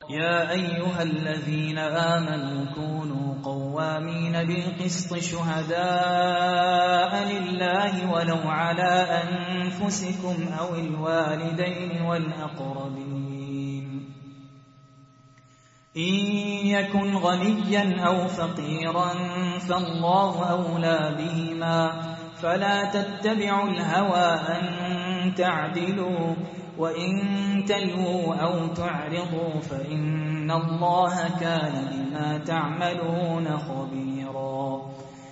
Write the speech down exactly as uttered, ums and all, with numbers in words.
يا أيها الذين آمنوا كونوا قوامين بالقسط شهداء لله ولو على أنفسكم أو الوالدين والأقربين إن يكن غنيا أو فقيرا فالله أولى بهما فلا تتبعوا الهوى أن تعدلوا وإن تلووا أو تعرضوا فإن الله كان بما تعملون خبيرا